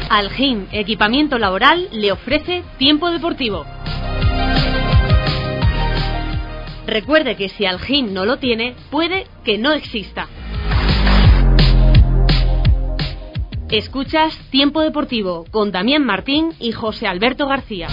Algin Equipamiento Laboral le ofrece Tiempo Deportivo. Recuerde que si Algin no lo tiene, puede que no exista. Escuchas Tiempo Deportivo con Damián Martín y José Alberto García.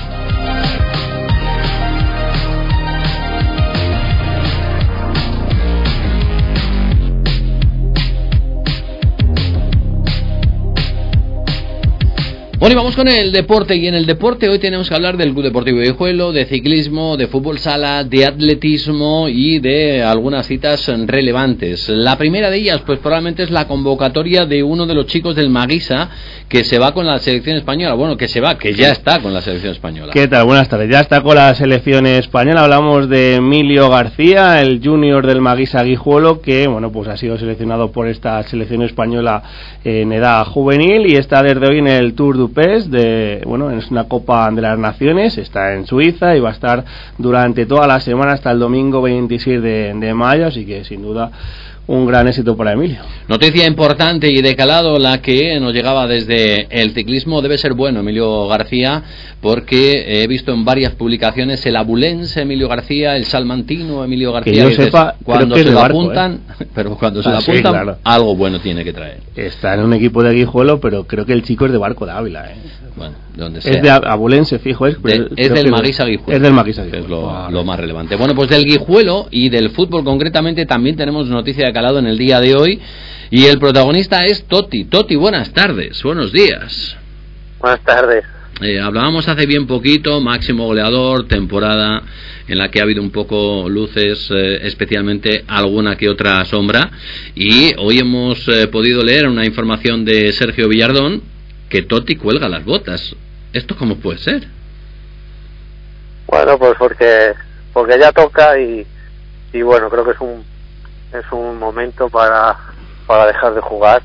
Bueno, y vamos con el deporte, y en el deporte hoy tenemos que hablar del Club Deportivo Guijuelo, de ciclismo, de fútbol sala, de atletismo y de algunas citas relevantes. La primera de ellas, pues probablemente es la convocatoria de uno de los chicos del Maguisa que se va con la selección española. Bueno, que ya está con la selección española. ¿Qué tal? Buenas tardes. Ya está con la selección española. Hablamos de Emilio García, el junior del Maguisa Guijuelo, que bueno, pues ha sido seleccionado por esta selección española en edad juvenil y está desde hoy en el Tour du Pes es una Copa de las Naciones, está en Suiza y va a estar durante toda la semana hasta el domingo 26 de mayo, así que sin duda un gran éxito para Emilio. Noticia importante y de calado la que nos llegaba desde el ciclismo. Debe ser bueno Emilio García, porque he visto en varias publicaciones el abulense Emilio García, el salmantino Emilio García. Que yo sepa, cuando creo que se lo barco, apuntan, pero cuando se lo apuntan, sí, claro, algo bueno tiene que traer. Está en un equipo de Guijuelo, pero creo que el chico es de Barco de Ávila. Bueno, donde sea. Es de abulense, fijo, es del Maguisa Guijuelo. Es del Maguisa Guijuelo. Que es lo más relevante. Bueno, pues del Guijuelo y del fútbol concretamente también tenemos noticia de calado en el día de hoy, y el protagonista es Totti. Totti, buenas tardes, buenos días. Buenas tardes. Hablábamos hace bien poquito, máximo goleador, temporada en la que ha habido un poco luces, especialmente alguna que otra sombra, y hoy hemos podido leer una información de Sergio Villardón que Totti cuelga las botas. ¿Esto cómo puede ser? Bueno, pues porque ya toca y bueno, creo que es un momento para dejar de jugar,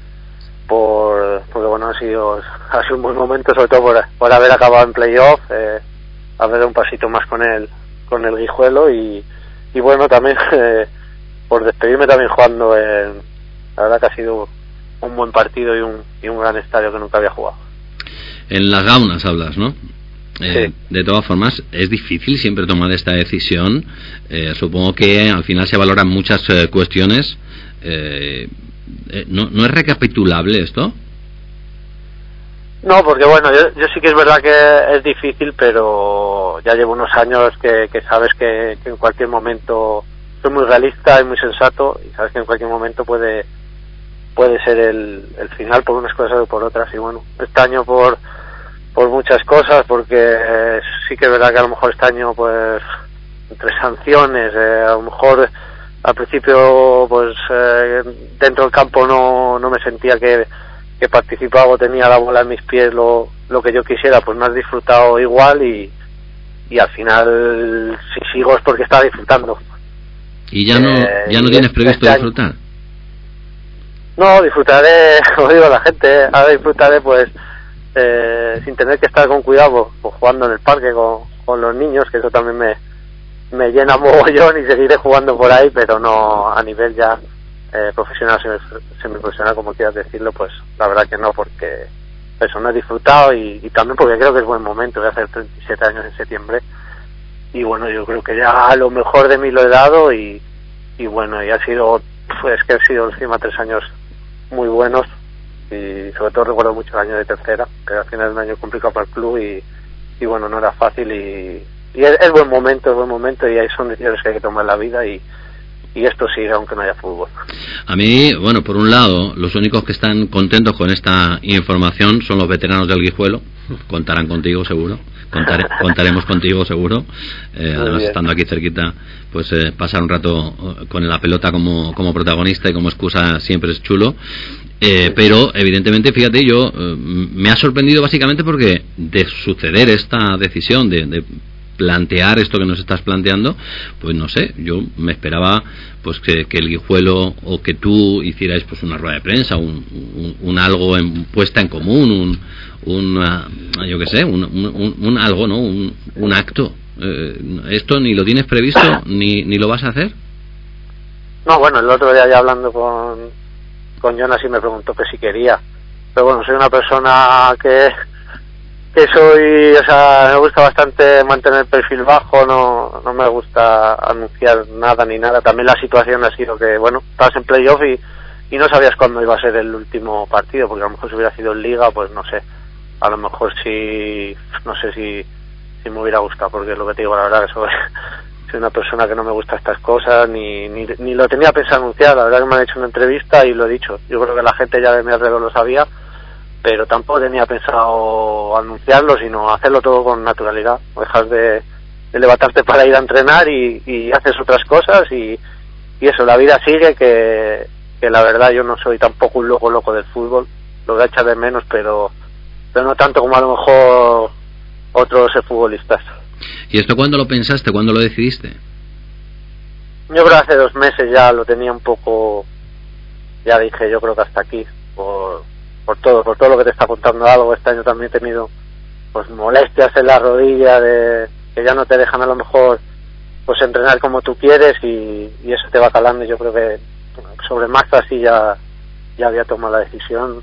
porque bueno, ha sido un buen momento, sobre todo por haber acabado en playoff, haber dado un pasito más con el Guijuelo y bueno, también por despedirme también jugando la verdad que ha sido un buen partido y un gran estadio que nunca había jugado. En las Gaunas hablas, ¿no? Sí. De todas formas, es difícil siempre tomar esta decisión. Supongo que al final se valoran muchas cuestiones. ¿No es recapitulable esto? No, porque bueno, yo sí que es verdad que es difícil, pero ya llevo unos años que sabes que en cualquier momento, soy muy realista y muy sensato, y sabes que en cualquier momento puede ser el final por unas cosas o por otras. Y bueno, este año por muchas cosas, porque sí que es verdad que a lo mejor este año pues entre sanciones, a lo mejor al principio pues dentro del campo no me sentía que participaba o tenía la bola en mis pies lo que yo quisiera, pues no has disfrutado igual y al final si sigo es porque estaba disfrutando. ¿Y ya no tienes previsto disfrutar? No, disfrutaré, como digo a la gente, ahora disfrutaré pues sin tener que estar con cuidado, pues jugando en el parque con los niños, que eso también me llena mogollón, y seguiré jugando por ahí, pero no a nivel ya profesional, semiprofesional, como quieras decirlo, pues la verdad que no, porque eso no he disfrutado y también porque creo que es buen momento. Voy a hacer 37 años en septiembre y bueno, yo creo que ya lo mejor de mí lo he dado y bueno, y ha sido, pues que han sido encima 3 años muy buenos, y sobre todo recuerdo mucho el año de tercera, que al final es un año complicado para el club y bueno, no era fácil y es buen momento y ahí son decisiones que hay que tomar en la vida y esto sigue aunque no haya fútbol. A mí, bueno, por un lado, los únicos que están contentos con esta información son los veteranos del Guijuelo. Contarán contigo seguro, contaremos contigo seguro, además estando aquí cerquita, pues pasar un rato con la pelota como protagonista y como excusa siempre es chulo. Pero evidentemente, fíjate, yo me ha sorprendido básicamente porque de suceder esta decisión de plantear esto que nos estás planteando, pues no sé, yo me esperaba pues que el Guijuelo o que tú hicierais pues una rueda de prensa, un algo puesta en común, yo qué sé, un algo, ¿no? Un acto. Esto ni lo tienes previsto ni lo vas a hacer. No, bueno, el otro día ya hablando con Jonas y me preguntó que si quería, bueno, soy una persona que soy, o sea, me gusta bastante mantener el perfil bajo, no me gusta anunciar nada ni nada. También la situación ha sido que, bueno, estabas en playoff y no sabías cuándo iba a ser el último partido, porque a lo mejor si hubiera sido en Liga, pues no sé, a lo mejor sí, no sé si me hubiera gustado, porque es lo que te digo, la verdad, que soy una persona que no me gusta estas cosas, ni lo tenía pensado anunciar. La verdad que me han hecho una entrevista y lo he dicho. Yo creo que la gente ya de mi alrededor lo sabía, pero tampoco tenía pensado anunciarlo, sino hacerlo todo con naturalidad. Dejas de levantarte para ir a entrenar y haces otras cosas y eso, la vida sigue, que la verdad yo no soy tampoco un loco del fútbol, lo voy a echar de menos, pero no tanto como a lo mejor otros futbolistas. ¿Y esto cuándo lo pensaste? ¿Cuándo lo decidiste? Yo creo que hace 2 meses ya lo tenía un poco, ya dije, yo creo que hasta aquí, por todo lo que te está contando algo. Este año también he tenido pues molestias en la rodilla, de que ya no te dejan a lo mejor pues entrenar como tú quieres y eso te va calando. Yo creo que sobre marzo así ya había tomado la decisión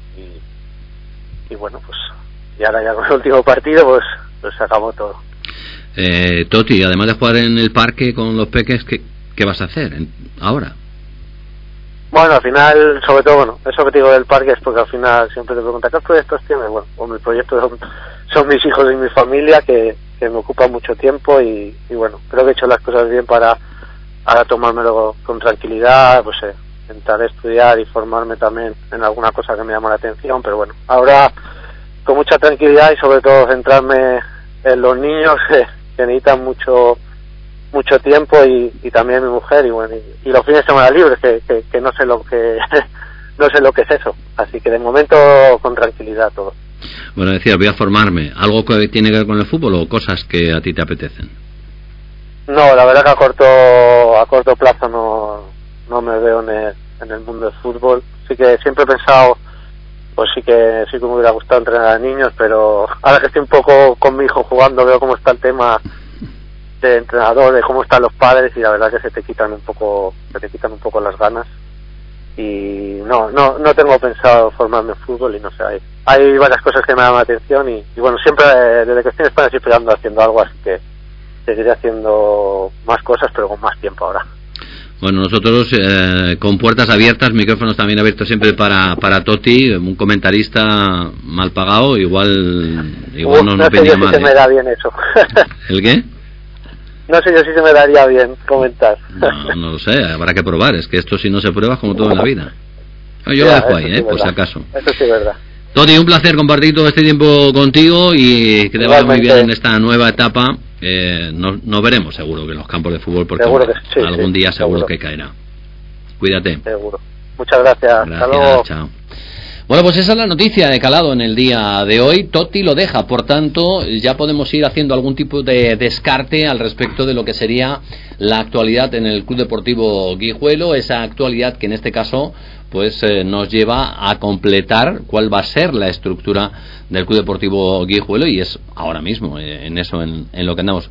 y bueno, pues y ahora ya con el último partido pues se acabó todo. Toti, además de jugar en el parque con los peques, ¿qué vas a hacer ahora? Bueno, al final, sobre todo, bueno, eso que te digo del parque es porque al final siempre te preguntan ¿qué proyectos tienes? Bueno, pues mis proyectos son mis hijos y mi familia, que me ocupan mucho tiempo y bueno, creo que he hecho las cosas bien para ahora tomármelo con tranquilidad, pues intentar estudiar y formarme también en alguna cosa que me llama la atención, pero bueno, ahora con mucha tranquilidad y sobre todo centrarme en los niños que necesitan mucho tiempo y también mi mujer y bueno y los fines de semana libres que no sé lo que no sé lo que es eso, así que de momento con tranquilidad todo. Bueno, decía, voy a formarme. ¿Algo que tiene que ver con el fútbol o cosas que a ti te apetecen? No, la verdad que a corto plazo no me veo en el mundo del fútbol. Sí que siempre he pensado, pues sí que me hubiera gustado entrenar a niños, pero ahora que estoy un poco con mi hijo jugando, veo cómo está el tema de entrenador, de cómo están los padres y la verdad que se te quitan un poco las ganas y no tengo pensado formarme en fútbol y no sé, hay varias cosas que me llaman la atención y bueno, siempre desde que estoy en España siempre ando haciendo algo, así que seguiré haciendo más cosas pero con más tiempo ahora. Bueno, nosotros con puertas abiertas, micrófonos también abiertos siempre para Toti, un comentarista mal pagado, igual no pedía más. No sé yo si se me da bien eso. ¿El qué? No sé yo si se me daría bien comentar. No lo sé, habrá que probar, es que esto si no se prueba es como todo en la vida. Yo lo dejo ahí, por si acaso. Eso sí es verdad. Toti, un placer compartir todo este tiempo contigo y que te vaya muy bien en esta nueva etapa. Nos veremos seguro que en los campos de fútbol porque sí, algún día seguro que caerá. Cuídate. Seguro. Muchas gracias. Hasta luego. Chao. Bueno, pues esa es la noticia de calado en el día de hoy. Toti lo deja, por tanto, ya podemos ir haciendo algún tipo de descarte al respecto de lo que sería la actualidad en el Club Deportivo Guijuelo, esa actualidad que en este caso pues nos lleva a completar cuál va a ser la estructura del Club Deportivo Guijuelo y es ahora mismo en eso en lo que andamos.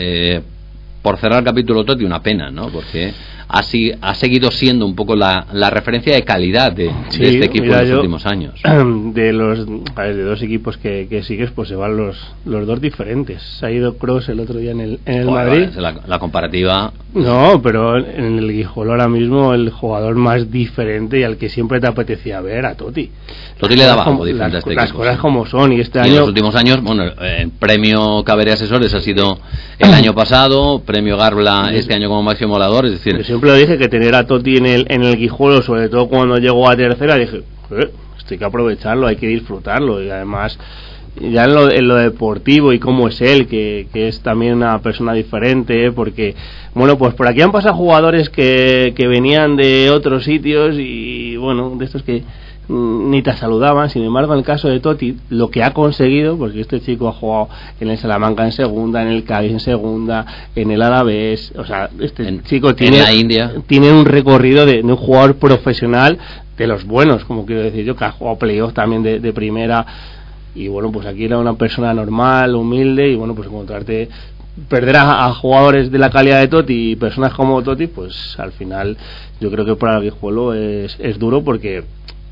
Por cerrar el capítulo, Toti, una pena, ¿no? Porque así ha seguido siendo un poco la referencia de calidad de este equipo en los últimos años. De dos equipos que sigues, pues se van los dos diferentes. Se ha ido Kroos el otro día en el Madrid. La comparativa. No, pero en el Guijuelo ahora mismo el jugador más diferente y al que siempre te apetecía ver, a Toti. Toti le daba algo diferente a este equipo. Las cosas como son y este año. En los últimos años, bueno, el premio Caberé Asesores ha sido el año pasado, premio Garbla este año como máximo volador, es decir. Yo siempre lo dije que tener a Toti en el Guijuelo, sobre todo cuando llegó a tercera, dije, esto hay que aprovecharlo, hay que disfrutarlo y además ya en lo deportivo y cómo es él, que es también una persona diferente, porque bueno, pues por aquí han pasado jugadores que venían de otros sitios y bueno, de estos que ni te saludaban. Sin embargo, en el caso de Toti, lo que ha conseguido, porque este chico ha jugado en el Salamanca en segunda, en el Cádiz en segunda, en el Alavés, o sea, chico tiene un recorrido de un jugador profesional de los buenos, como quiero decir yo, que ha jugado playoff también de primera. Y bueno, pues aquí era una persona normal, humilde, y bueno, pues perder a jugadores de la calidad de Toti y personas como Toti, pues al final yo creo que para el Guijuelo es duro, porque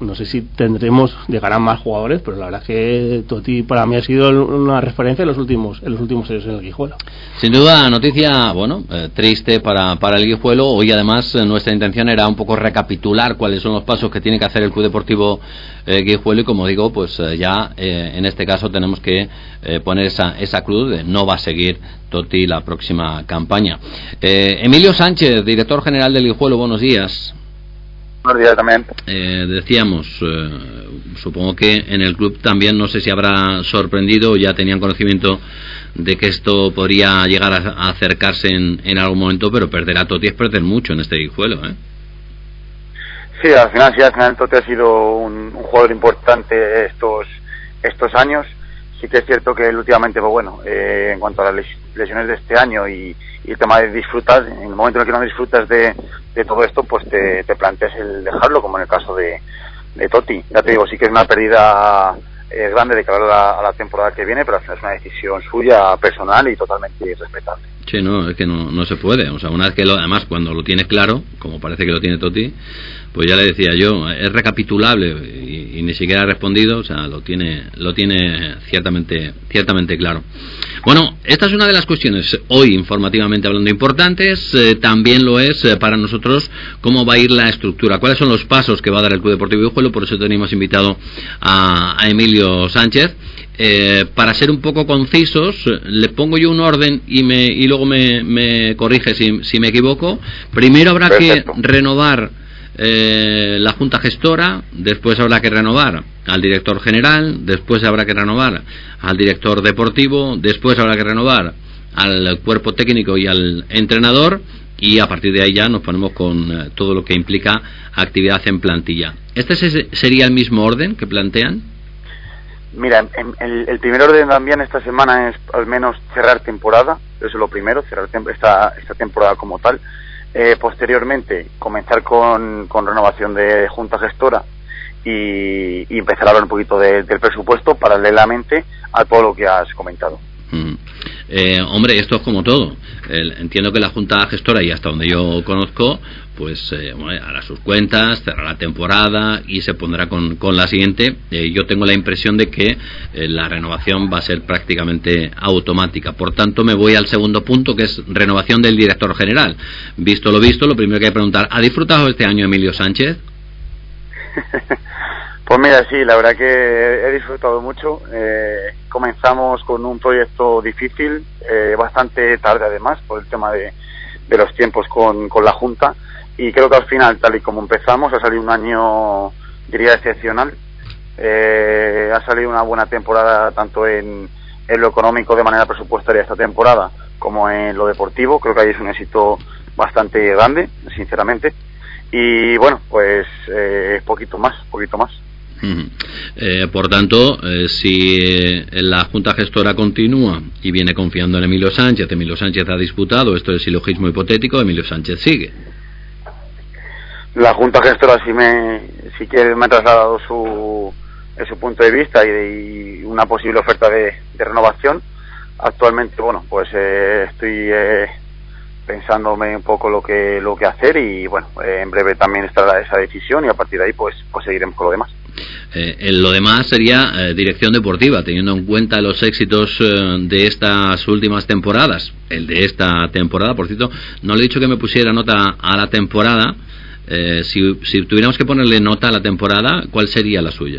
no sé si llegarán más jugadores, pero la verdad es que Totti para mí ha sido una referencia en los últimos años en el Guijuelo. Sin duda, noticia, triste para el Guijuelo. Hoy además nuestra intención era un poco recapitular cuáles son los pasos que tiene que hacer el Club Deportivo Guijuelo, y como digo, pues ya en este caso tenemos que poner esa cruz de no va a seguir Totti la próxima campaña. Emilio Sánchez, director general del Guijuelo, buenos días. Buenos días también. Decíamos, supongo que en el club también, no sé si habrá sorprendido o ya tenían conocimiento de que esto podría llegar a acercarse en algún momento, pero perder a Totti es perder mucho en este Guijuelo, ¿eh? Sí, al final Totti ha sido un jugador importante estos años. Sí que es cierto que él últimamente, en cuanto a las lesiones de este año y el tema de disfrutar, en el momento en el que no disfrutas de todo esto, pues te planteas el dejarlo, como en el caso de Totti. Ya te digo, sí que es una pérdida grande de cara a la temporada que viene, pero al final es una decisión suya, personal y totalmente respetable. Sí, no, es que no se puede. O sea, una vez que además cuando lo tienes claro, como parece que lo tiene Totti, pues ya le decía yo, es recapitulable y ni siquiera ha respondido. O sea, lo tiene ciertamente claro. Bueno, esta es una de las cuestiones hoy, informativamente hablando, importantes. También lo es para nosotros cómo va a ir la estructura, cuáles son los pasos que va a dar el Club Deportivo Guijuelo. Por eso tenemos invitado a Emilio Sánchez. Para ser un poco concisos, le pongo yo un orden y luego me corrige si me equivoco. Primero habrá que renovar la Junta Gestora, después habrá que renovar al director general, después habrá que renovar al director deportivo, después habrá que renovar al cuerpo técnico y al entrenador, y a partir de ahí ya nos ponemos con todo lo que implica actividad en plantilla. ¿Este sería el mismo orden que plantean? Mira, el primer orden también esta semana es al menos cerrar temporada. Eso es lo primero, cerrar esta temporada como tal. Posteriormente comenzar con renovación de Junta Gestora y empezar a hablar un poquito del presupuesto paralelamente a todo lo que has comentado. Hombre, esto es como todo. Entiendo que la Junta Gestora, y hasta donde yo conozco, pues hará sus cuentas, cerrará la temporada y se pondrá con la siguiente. Yo tengo la impresión de que la renovación va a ser prácticamente automática. Por tanto, me voy al segundo punto, que es renovación del director general. Visto lo visto, lo primero que hay que preguntar, ¿ha disfrutado este año Emilio Sánchez? Pues mira, sí, la verdad que he disfrutado mucho. Comenzamos con un proyecto difícil, bastante tarde además, por el tema de los tiempos con la Junta, y creo que al final, tal y como empezamos, ha salido un año, diría, excepcional. Ha salido una buena temporada tanto en lo económico de manera presupuestaria esta temporada como en lo deportivo. Creo que ahí es un éxito bastante grande, sinceramente. Y bueno, pues poquito más. Por tanto, si la Junta Gestora continúa y viene confiando en Emilio Sánchez ha disputado, esto es silogismo hipotético, Emilio Sánchez sigue. La Junta Gestora sí que me ha trasladado su punto de vista y una posible oferta de renovación. Actualmente, pues estoy pensándome un poco lo que hacer y en breve también estará esa decisión y a partir de ahí pues seguiremos con lo demás. Lo demás sería dirección deportiva, teniendo en cuenta los éxitos de estas últimas temporadas. El de esta temporada, por cierto, no le he dicho que me pusiera nota a la temporada. Si tuviéramos que ponerle nota a la temporada, ¿cuál sería la suya?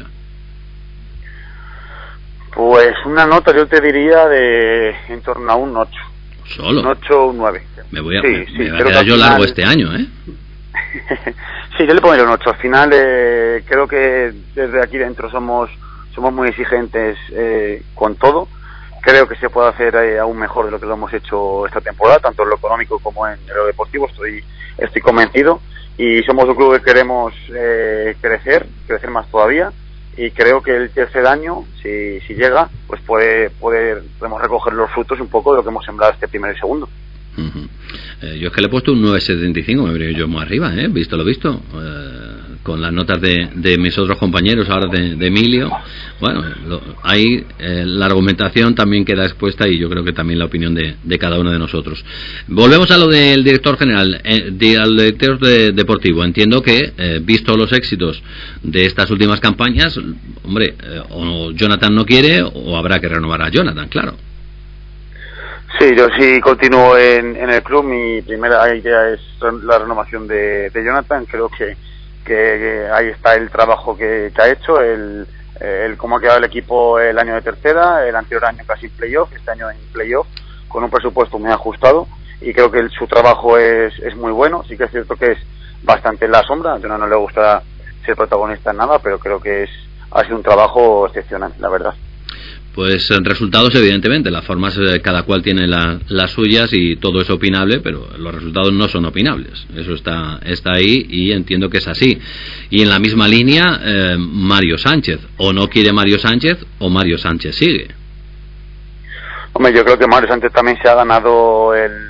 Pues una nota yo te diría de en torno a un 8. ¿Solo? Un 8 o un 9. Me voy a quedar yo largo este año, ¿eh? Sí, yo le pondría un 8. Al final creo que desde aquí dentro somos muy exigentes con todo. Creo que se puede hacer aún mejor de lo que lo hemos hecho esta temporada, tanto en lo económico como en lo deportivo. Estoy convencido y somos un club que queremos crecer más todavía, y creo que el tercer año, si llega, pues podemos recoger los frutos un poco de lo que hemos sembrado este primero y segundo. Yo es que le he puesto un 9,75, me habría yo muy arriba, visto lo visto. con las notas de mis otros compañeros, ahora de Emilio. Bueno, ahí la argumentación también queda expuesta y yo creo que también la opinión de cada uno de nosotros. Volvemos a lo del director general, al director deportivo. Entiendo que, visto los éxitos de estas últimas campañas, hombre, o Jonathan no quiere o habrá que renovar a Jonathan, claro. Sí, yo sí continúo en el club. Mi primera idea es la renovación de Jonathan. Creo que ahí está el trabajo que ha hecho, el cómo ha quedado el equipo el año de tercera, el anterior año casi en playoff, este año en playoff, con un presupuesto muy ajustado, y creo que su trabajo es muy bueno. Sí que es cierto que es bastante en la sombra, a Jonathan no le gusta ser protagonista en nada, pero creo que ha sido un trabajo excepcional, la verdad. Pues resultados, evidentemente, las formas cada cual tiene las suyas y todo es opinable, pero los resultados no son opinables. Eso está ahí y entiendo que es así. Y en la misma línea, Mario Sánchez. O no quiere Mario Sánchez o Mario Sánchez sigue. Hombre, yo creo que Mario Sánchez también se ha ganado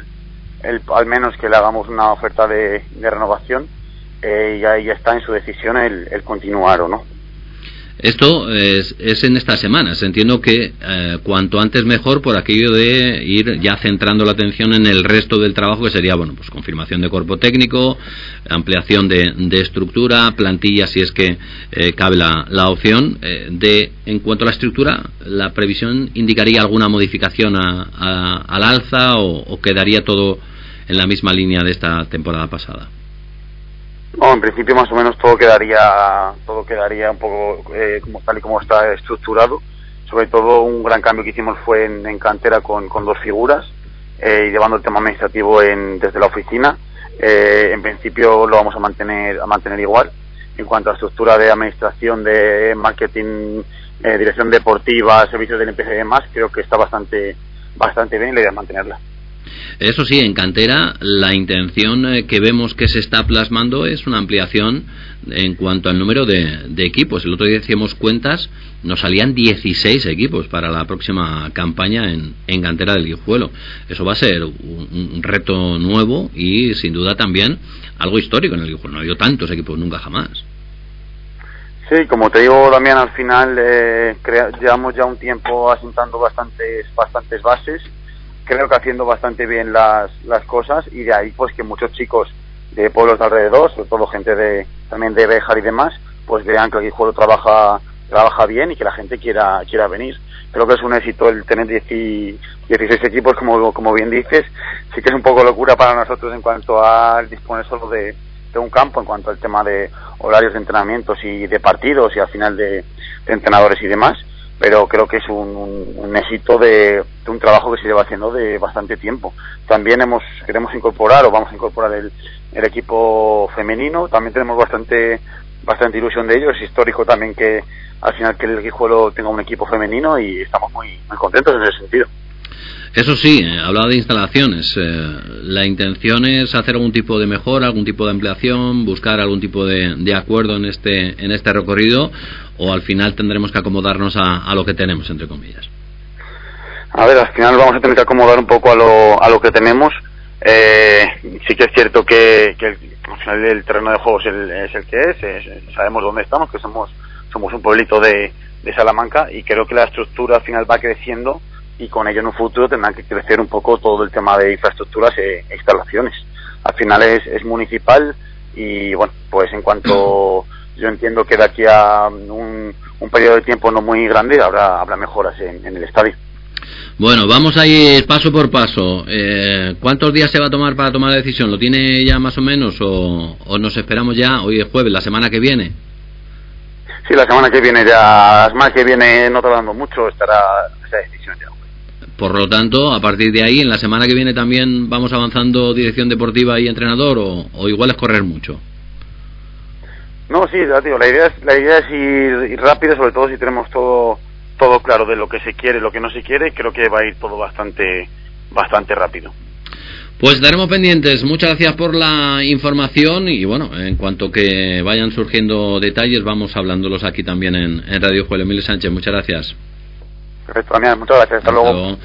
al menos que le hagamos una oferta de renovación, y ahí está en su decisión el continuar o no. Esto es en estas semanas. Entiendo que cuanto antes mejor, por aquello de ir ya centrando la atención en el resto del trabajo, que sería, bueno, pues confirmación de cuerpo técnico, ampliación de estructura, plantilla, si es que cabe la opción. En cuanto a la estructura, ¿la previsión indicaría alguna modificación al alza o quedaría todo en la misma línea de esta temporada pasada? No, en principio más o menos todo quedaría un poco como tal y como está estructurado. Sobre todo un gran cambio que hicimos fue en cantera con 2 figuras, y llevando el tema administrativo desde la oficina. En principio lo vamos a mantener igual. En cuanto a estructura de administración, de marketing, dirección deportiva, servicios de limpieza y demás, creo que está bastante bien y la idea es mantenerla. Eso sí, en cantera la intención que vemos que se está plasmando es una ampliación en cuanto al número de equipos. El otro día hacíamos cuentas, nos salían 16 equipos para la próxima campaña en cantera del Guijuelo. Eso va a ser un reto nuevo y sin duda también algo histórico en el Guijuelo. No ha habido tantos equipos nunca jamás. Sí, como te digo, Damián, al final llevamos ya un tiempo asentando bastantes bases. Creo que haciendo bastante bien las cosas, y de ahí pues que muchos chicos de pueblos de alrededor, sobre todo gente también de Béjar y demás, pues vean que el Guijuelo trabaja bien y que la gente quiera venir. Creo que es un éxito el tener 16 equipos, como bien dices. Sí que es un poco locura para nosotros en cuanto a disponer solo de un campo, en cuanto al tema de horarios de entrenamientos y de partidos y al final de entrenadores y demás, pero creo que es un éxito de un trabajo que se lleva haciendo de bastante tiempo. También queremos incorporar, o vamos a incorporar el equipo femenino. También tenemos bastante ilusión de ello. Es histórico también que al final que el Guijuelo tenga un equipo femenino, y estamos muy contentos en ese sentido. Eso sí, hablaba de instalaciones. La intención es hacer algún tipo de mejora, algún tipo de ampliación, buscar algún tipo de acuerdo en este recorrido, o al final tendremos que acomodarnos a lo que tenemos, entre comillas. A ver, al final vamos a tener que acomodar un poco a lo que tenemos. Sí que es cierto que al final el terreno de juego es el que es. Sabemos dónde estamos, que somos un pueblito de Salamanca, y creo que la estructura al final va creciendo, y con ello en un futuro tendrán que crecer un poco todo el tema de infraestructuras e instalaciones. Al final es municipal, y bueno, pues en cuanto yo entiendo que de aquí a un periodo de tiempo no muy grande habrá mejoras en el estadio. Bueno, vamos a ir paso por paso. ¿Cuántos días se va a tomar para tomar la decisión? ¿Lo tiene ya más o menos o nos esperamos ya? Hoy es jueves, la semana que viene. Sí, la semana que viene ya, la semana que viene no tardando mucho estará esa decisión ya. Por lo tanto, a partir de ahí, en la semana que viene también vamos avanzando dirección deportiva y entrenador, o igual es correr mucho. No, sí, ya digo, la idea es ir rápido, sobre todo si tenemos todo claro de lo que se quiere, lo que no se quiere. Creo que va a ir todo bastante rápido. Pues estaremos pendientes. Muchas gracias por la información, y bueno, en cuanto que vayan surgiendo detalles vamos hablándolos aquí también en Radio Guijuelo. Emilio Sánchez, muchas gracias. Perfecto, Damián, muchas gracias, hasta luego.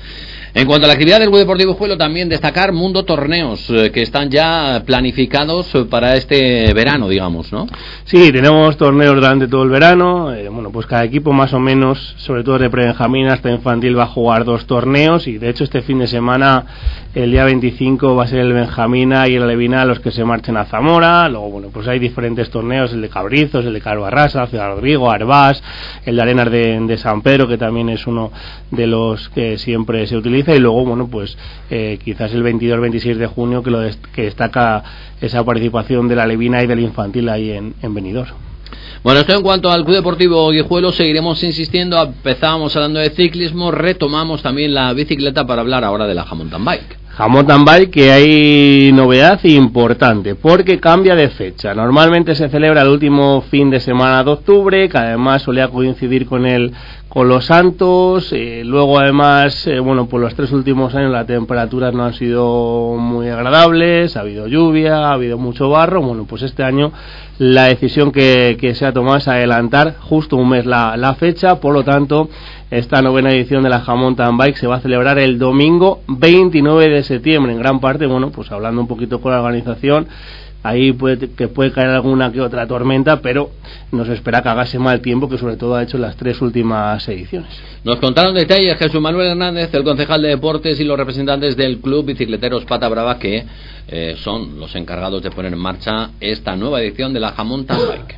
En cuanto a la actividad del Club Deportivo Guijuelo, también destacar Mundo Torneos, que están ya planificados para este verano, digamos, ¿no? Sí, tenemos torneos durante todo el verano. Bueno, pues cada equipo más o menos, sobre todo de pre-benjamín hasta infantil, va a jugar 2 torneos, y de hecho este fin de semana, el día 25, va a ser el Benjamina y el Alevina los que se marchen a Zamora. Luego, bueno, pues hay diferentes torneos, el de Cabrizos, el de Carbarrasa, Ciudad Rodrigo, Arbás, el de Arenas de San Pedro, que también es uno de los que siempre se utiliza. Y luego, bueno, pues quizás el 22-26 de junio que destaca esa participación de la Levina y del infantil ahí en Benidorm. Bueno, esto en cuanto al Club Deportivo Guijuelo, seguiremos insistiendo. Empezábamos hablando de ciclismo, retomamos también la bicicleta para hablar ahora de la Mountain Bike. Mountain Bike, que hay novedad importante porque cambia de fecha. Normalmente se celebra el último fin de semana de octubre, que además solía coincidir con los Santos. Luego además, bueno, pues los 3 últimos años las temperaturas no han sido muy agradables, ha habido lluvia, ha habido mucho barro. Bueno, pues este año la decisión que se ha tomado es adelantar justo un mes la fecha. Por lo tanto, esta 9ª edición de la Mountain Bike se va a celebrar el domingo 29 de septiembre. En gran parte, bueno, pues hablando un poquito con la organización, ahí puede caer alguna que otra tormenta, pero nos espera que hagase mal tiempo, que sobre todo ha hecho las 3 últimas ediciones. Nos contaron detalles Jesús Manuel Hernández, el concejal de deportes, y los representantes del Club Bicicleteros Pata Brava, que son los encargados de poner en marcha esta nueva edición de la Mountain Bike.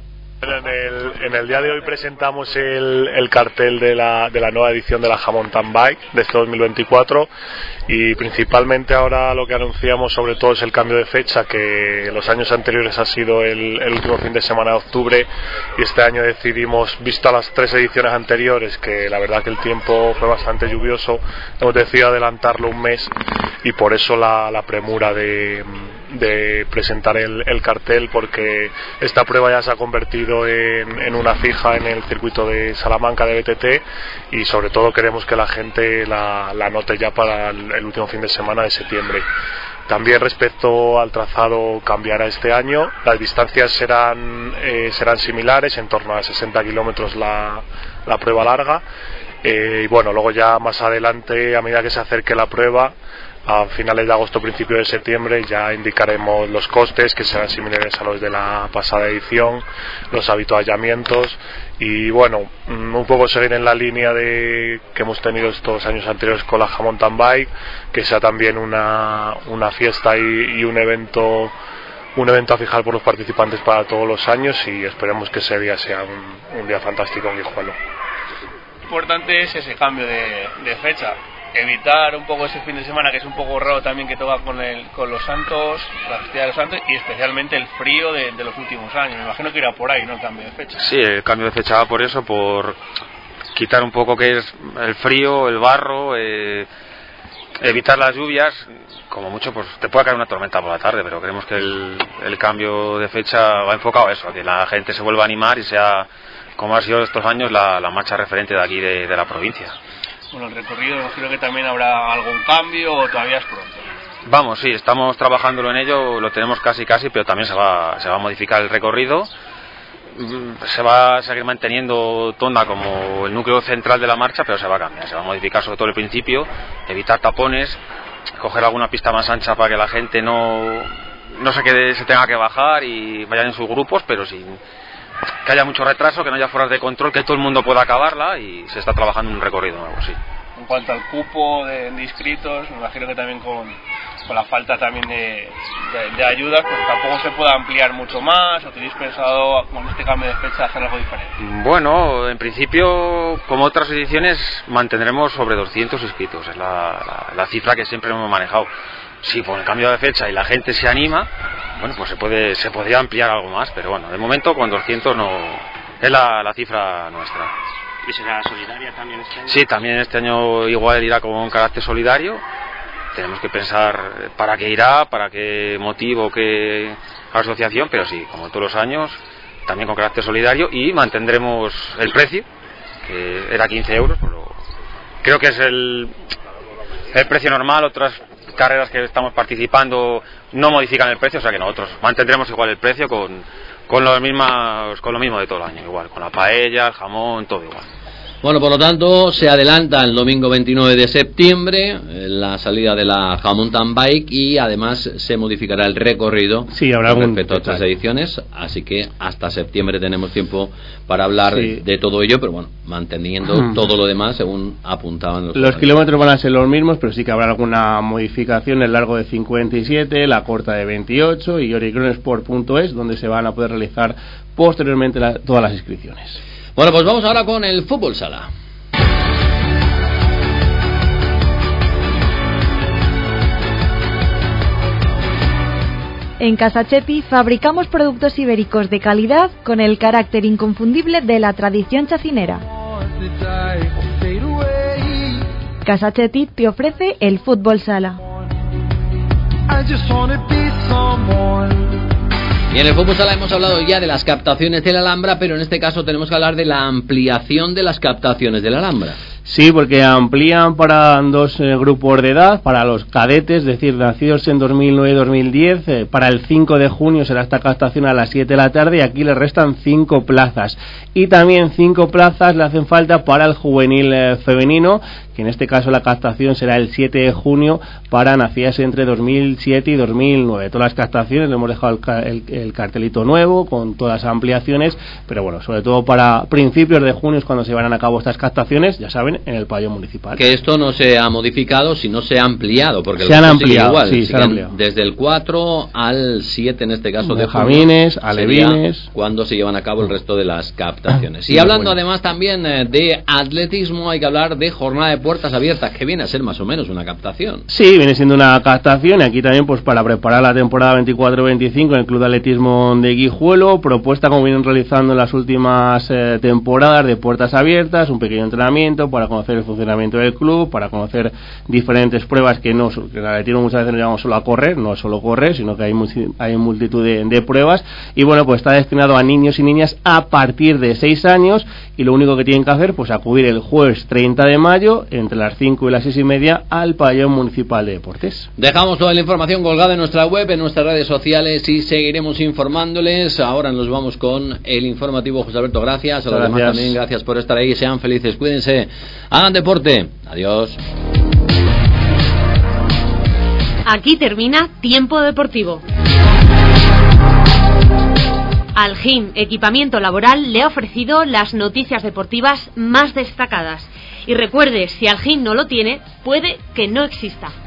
En el día de hoy presentamos el cartel de la nueva edición de la Mountain Bike de este 2024, y principalmente ahora lo que anunciamos sobre todo es el cambio de fecha, que los años anteriores ha sido el último fin de semana de octubre, y este año decidimos, visto las 3 ediciones anteriores, que la verdad que el tiempo fue bastante lluvioso, hemos decidido adelantarlo un mes, y por eso la premura de presentar el cartel, porque esta prueba ya se ha convertido en una fija en el circuito de Salamanca de BTT, y sobre todo queremos que la gente la note ya para el último fin de semana de septiembre. También respecto al trazado, cambiará este año, las distancias serán similares, en torno a 60 kilómetros la prueba larga, y bueno, luego ya más adelante, a medida que se acerque la prueba, a finales de agosto, principio de septiembre, ya indicaremos los costes, que serán similares a los de la pasada edición, los habituallamientos, y bueno, un poco seguir en la línea que hemos tenido estos años anteriores con la Mountain Bike, que sea también una fiesta y un evento a fijar por los participantes para todos los años, y esperemos que ese día sea un día fantástico en Guijuelo. Importante es ese cambio de fecha, evitar un poco ese fin de semana, que es un poco raro también, que toca con los Santos, la festividad de los Santos, y especialmente el frío de los últimos años. Me imagino que irá por ahí, ¿no?, el cambio de fecha. Sí, el cambio de fecha va por eso, por quitar un poco que es el frío, el barro, evitar las lluvias. Como mucho, pues te puede caer una tormenta por la tarde, pero creemos que el cambio de fecha va enfocado a eso, a que la gente se vuelva a animar y sea, como ha sido estos años, la marcha referente de aquí de la provincia. Bueno, el recorrido, creo que también habrá algún cambio, o todavía es pronto. Vamos, sí, estamos trabajándolo en ello, lo tenemos casi, pero también se va a modificar el recorrido. Se va a seguir manteniendo Tonda como el núcleo central de la marcha, pero se va a cambiar, se va a modificar sobre todo el principio, evitar tapones, coger alguna pista más ancha para que la gente no se tenga que bajar y vayan en sus grupos, pero sin que haya mucho retraso, que no haya fueras de control, que todo el mundo pueda acabarla, y se está trabajando en un recorrido nuevo, sí. En cuanto al cupo de inscritos, me imagino que también con la falta también de ayudas, pues tampoco se puede ampliar mucho más, o tenéis pensado con este cambio de fecha hacer algo diferente. Bueno, en principio, como otras ediciones, mantendremos sobre 200 inscritos, es la cifra que siempre hemos manejado. Si por el cambio de fecha y la gente se anima, bueno, pues se podría ampliar algo más, pero bueno, de momento con 200 no es la cifra nuestra. ¿Y será solidaria también este año? Sí, también este año igual irá con un carácter solidario. Tenemos que pensar para qué irá, para qué motivo, qué asociación, pero sí, como todos los años, también con carácter solidario, y mantendremos el precio, que era 15 euros, pero creo que es el precio normal. Otras carreras que estamos participando no modifican el precio, o sea que nosotros mantendremos igual el precio con lo mismo de todo el año, igual, con la paella, el jamón, todo igual. Bueno, por lo tanto, se adelanta el domingo 29 de septiembre la salida de la Mountain Bike y además se modificará el recorrido habrá respecto a otras ediciones, así que hasta septiembre tenemos tiempo para hablar de todo ello, pero bueno, manteniendo todo lo demás según apuntaban los kilómetros van a ser los mismos, pero sí que habrá alguna modificación, el largo de 57, la corta de 28 y oricronesport.es, donde se van a poder realizar posteriormente todas las inscripciones. Bueno, pues vamos ahora con el fútbol sala. En Casa Chepi fabricamos productos ibéricos de calidad con el carácter inconfundible de la tradición chacinera. Casa Chepi te ofrece el fútbol sala. Y en el fútbol sala hemos hablado ya de las captaciones de la Alhambra, pero en este caso tenemos que hablar de la ampliación de las captaciones de la Alhambra. Sí, porque amplían para 2 grupos de edad, para los cadetes, es decir, nacidos en 2009 y 2010, para el 5 de junio será esta captación a las 7 de la tarde y aquí le restan 5 plazas. Y también 5 plazas le hacen falta para el juvenil femenino, que en este caso la captación será el 7 de junio para nacidas entre 2007 y 2009. Todas las captaciones, le hemos dejado el cartelito nuevo con todas las ampliaciones, pero bueno, sobre todo para principios de junio es cuando se van a cabo estas captaciones, ya saben, en el pabellón municipal. Que esto no se ha modificado, sino se ha ampliado, porque se han ampliado, igual, sí, se han ampliado. Desde el 4 al 7 en este caso de Benjamines, alevines, cuando se llevan a cabo el resto de las captaciones. Y hablando además también de atletismo, hay que hablar de jornada de puertas abiertas, que viene a ser más o menos una captación. Sí, viene siendo una captación, y aquí también pues para preparar la temporada 24-25 en el Club de Atletismo de Guijuelo, propuesta como vienen realizando en las últimas temporadas de puertas abiertas, un pequeño entrenamiento para conocer el funcionamiento del club, para conocer diferentes pruebas que en el atletismo muchas veces nos llevamos solo a correr, no solo correr, sino que hay multitud de pruebas, y bueno, pues está destinado a niños y niñas a partir de 6 años, y lo único que tienen que hacer pues acudir el jueves 30 de mayo entre las 5 y las 6 y media al pabellón municipal de deportes. Dejamos toda la información colgada en nuestra web, en nuestras redes sociales y seguiremos informándoles. Ahora nos vamos con el informativo. José Alberto, gracias. A los demás también, gracias por estar ahí. Sean felices, cuídense, hagan deporte. Adiós. Aquí termina Tiempo Deportivo. Algin Equipamiento Laboral le ha ofrecido las noticias deportivas más destacadas. Y recuerde, si Algin no lo tiene, puede que no exista.